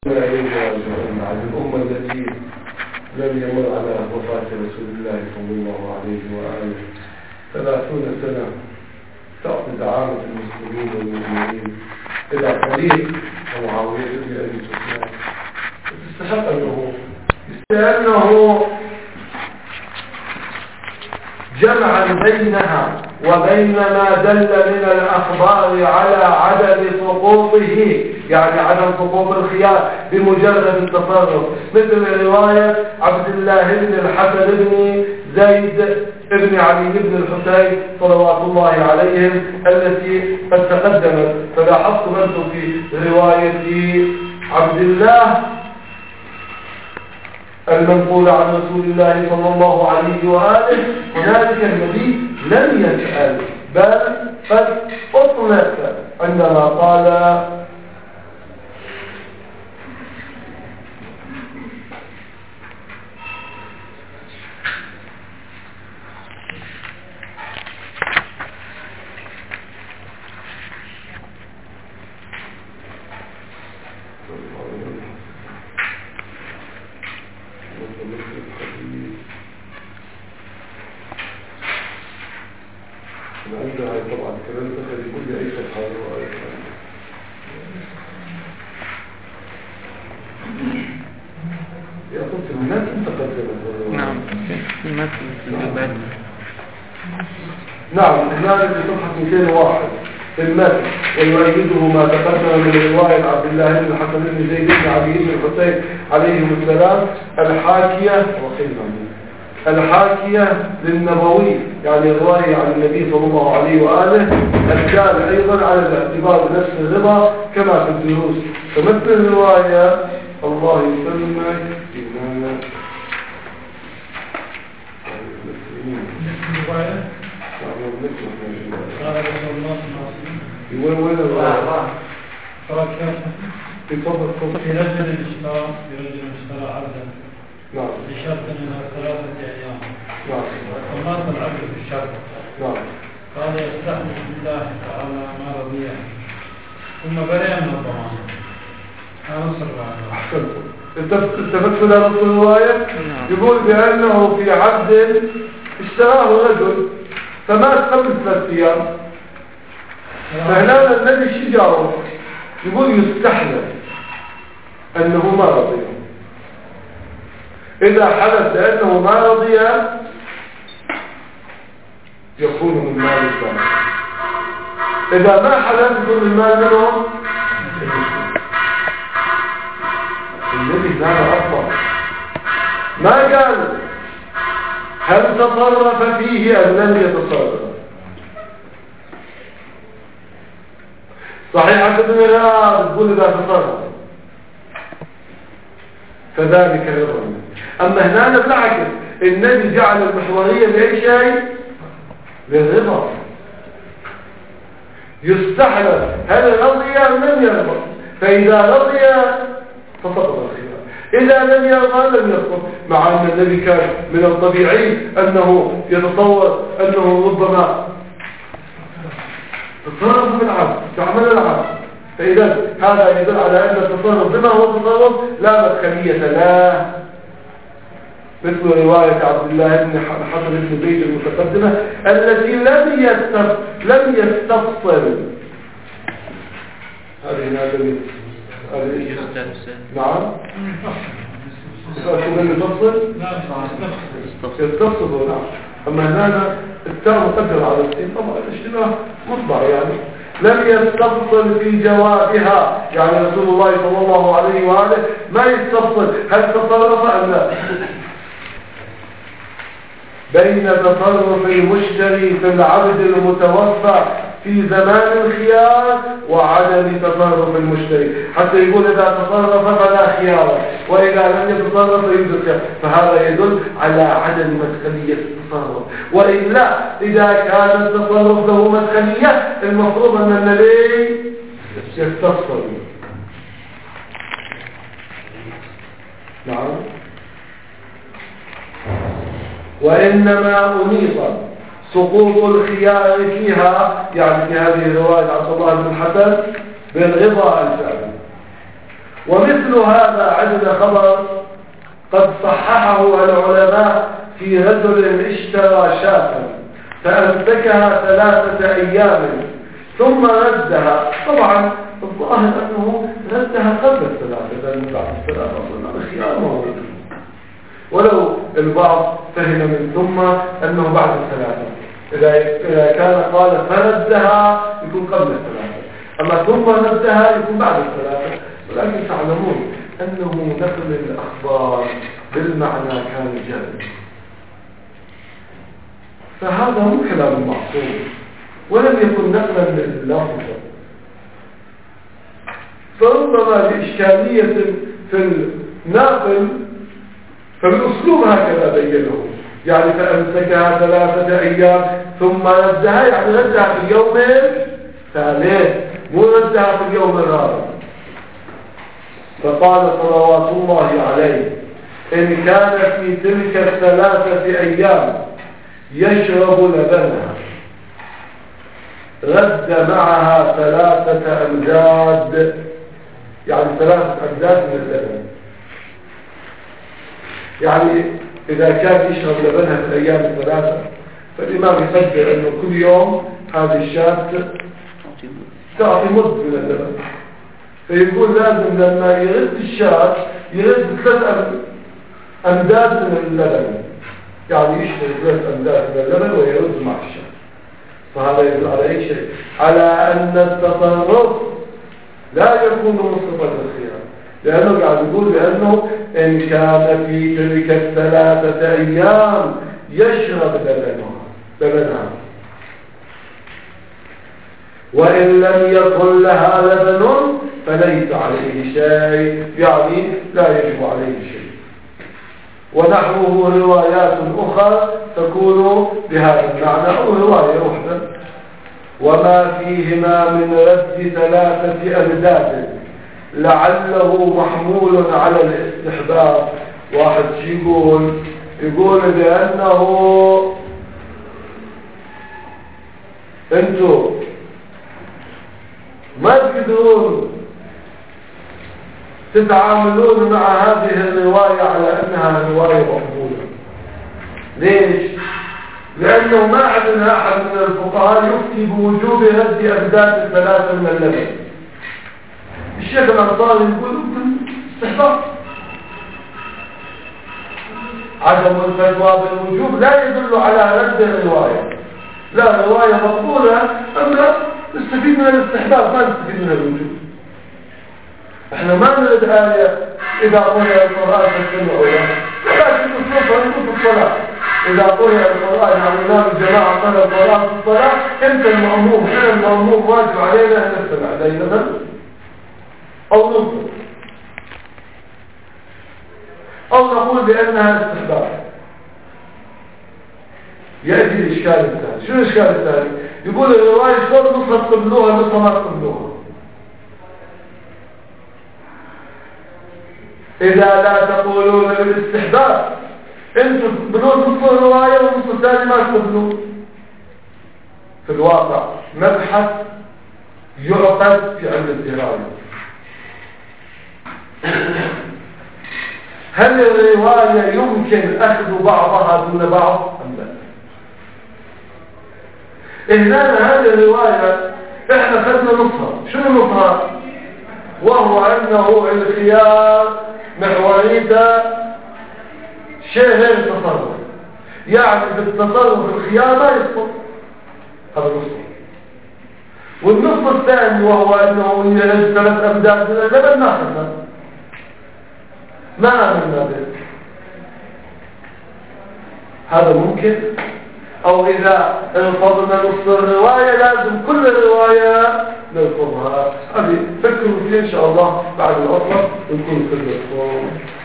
عن الأمة التي لم يمر على وفاة رسول الله صلى الله عليه وآله 30 سنة تعطي دعامة المسلمين والمؤمنين إلى طريق معاوية بن أبي سفيان تستحق لأنه جمع بينها وبين ما دل من الأخبار على عدم سقوطه، يعني عدم سقوط الخيار بمجرد التصرف، مثل رواية عبد الله بن الحسن بن زيد ابن علي بن الحسين صلوات الله عليهم التي قد تقدمت. فلاحظت منه في رواية عبد الله المنقول عن رسول الله صلى الله عليه وآله هنالك النبي لم يسأل بل قد أطلق عندما قال طبعا كمان تخلي كل أي صفحة يا أخذت الناس متقدمة. نعم في المثل في الباب. نعم هنالك في صفحة 201 في المثل ويؤيده ما تقدم من رواية عبد الله بن الحسن بن زيد بن علي بن الحسين عليهم السلام الحاكية للنبوي، يعني الرواية عن النبي صلى الله عليه وآله الكال أيضا على الاعتبار بنفس الرضا كما في الدروس. فمثل الرواية الله يسلمك إننا وين الرواية؟ في رجل اشترى عبدا بشرط من 3 أيام. ومات العبد في الشرط. قال يستحلف بالله تعالى ما رضيه ثم برئ من الضمان. اتفقت على نص الرواية يقول بأنه في عبد اشتراه رجل فمات قبل 3 أيام، فهنا الذي شجاره يقول يستحلف أنه ما رضيه. إذا حدث لأنه ما رضي يكون من مال الثاني، إذا ما حدث يكون المال منهم الذي كان أفضل. ما قال هل تصرف فيه أم لم يتصرف. صحيح ابن الراب تقول إذا تصرف فذلك رضا. أما هنا بالعكس النبي جعل المحورية بأي شيء للرضا. يستحلف هل رضي أم لم يرضى، فإذا رضي فسقط الخلاف، إذا لم يرضى لم يسقط. مع أن النبي كان من الطبيعي أنه يتصور أنه ربما تصرف بالعبد تعمل العبد، فإذا هذا يدل على أن التصرف بما هو تصرف لا مدخلية له، مثل رواية عبد الله بن حسن بن زيد المتقدمة التي لم يستفصل. هذه نعم يستفصل. نعم. أما هنا التاء مقدر على السين طبعا الاشتباه مطبع، يعني لم يستفصل في جوابها، يعني رسول الله صلى الله عليه وآله ما يستفصل هل تصرف أم لا بين تصرف المشتري في العبد المتوفى في زمان الخيار وعدم تصرف المشتري، حتى يقول إذا تصرف فلا خيار وإذا لم يتصرف يوجد خيار، فهذا يدل على عدم مدخلية التصرف. وإلا إذا كان التصرف له مدخلية المفروض أن النبي يستفصل. نعم. وإنما أنيط سقوط الخيار فيها، يعني في هذه الرواية عبد الله بن الحسن بالرضا الفعلي، ومثل هذا عندنا خبر قد صححه العلماء في رجل اشترى شاة فأمسكها 3 أيام ثم ردها. طبعا الظاهر أنه ردها قبل 3 لأنه بعد 3 أصلا الخيار موجود، ولو البعض فهم من ثم أنه بعد 3. إذا كان قال فردها يكون قبل 3، أما ثم ردها يكون بعد 3. ولكن تعلمون أنه نقل الأخبار بالمعنى كان جائز، فهذا مو كلام معصوم ولم يكن نقلا لللفظ. فربما لإشكالية في الناقل فالأسلوب هكذا بينه، يعني فأمسكها 3 أيام ثم ردها، يعني ردها في اليوم الثالث مو ردها في اليوم الرابع. فقال صلوات الله عليه إن كان في تلك 3 أيام يشرب لبنها رد معها 3 أمداد، يعني 3 أمداد من اللبن. يعني إذا كان يشرب لبنها في الأيام 3 فالإمام يقدر أنه كل يوم هذه الشاة تعطي مد من اللبن، فيقول لازم لما يرد الشاة يرد 3 أمداد من اللبن، يعني يشتري 3 أمداد من اللبن ويرد مع الشاة. فهذا يدل على أي شيء؟ على أن التصرف لا يكون مصطفى للخيار، لأنه قاعد يقول بأنه إن كان في تلك 3 أيام يشرب لبنها وإن لم يكن لها لبن فليس عليه شيء، يعني لا يجب عليه شيء. ونحوه روايات أخرى تكون بهذا المعنى أو رواية واحدة. وما فيهما من رد 3 أمداد لعله محمول على الاستحباب. واحد يقول بأنه انتوا ما تقدرون تتعاملون مع هذه الرواية على أنها رواية مقبولة. ليش؟ لأنه ما عندنا أحد من الفقهاء يفتي بوجوب رد أمداد 3 من اللبن. الشيخ الأنصاري يقول استحباب، عدم الفتوى بالوجوب لا يدل على رد الرواية، لا رواية مقبولة أما نستفيد من الاستحباب ما نستفيد من الوجوب. احنا ما نريد آية إذا قرأ القرآن فاستمعوا له، ولكن نصرفها نقول في الصلاة. إذا قرأ القرآن عن إمام الجماعة قرأ القرآن في الصلاة أنت المأموم، أنا المأموم واجب علينا أن نستمع ليلة أو ننصر أو نقول بأنها استحباب. يأتي الإشكال الثاني. شو الإشكال الثاني؟ يقول الرواية شلون نصرف قبلوها نصر ما قبلوها. إذا لا تقولون بالاستحباب انتوا تقبلون نص الرواية والنص الثاني ما تقبلون. في الواقع مبحث يعقد في علم الدراية. هل الرواية يمكن أخذ بعضها دون بعض أم لا؟ إهلال هذه الرواية إحنا خذنا نصها. شنو نصها؟ وهو أنه الخيار محوريته شيء غير التصرف، يعني في التصرف الخيار ما يسقط. هذا نص. والنص الثاني وهو أنه يرد 3 أمداد من اللبن ما خذنا، ما عملنا به. هذا ممكن. أو إذا انفضنا نص الرواية لازم كل الرواية نلفظها. هذه فكروا فيه إن شاء الله بعد العطلة ونكون في الوقت.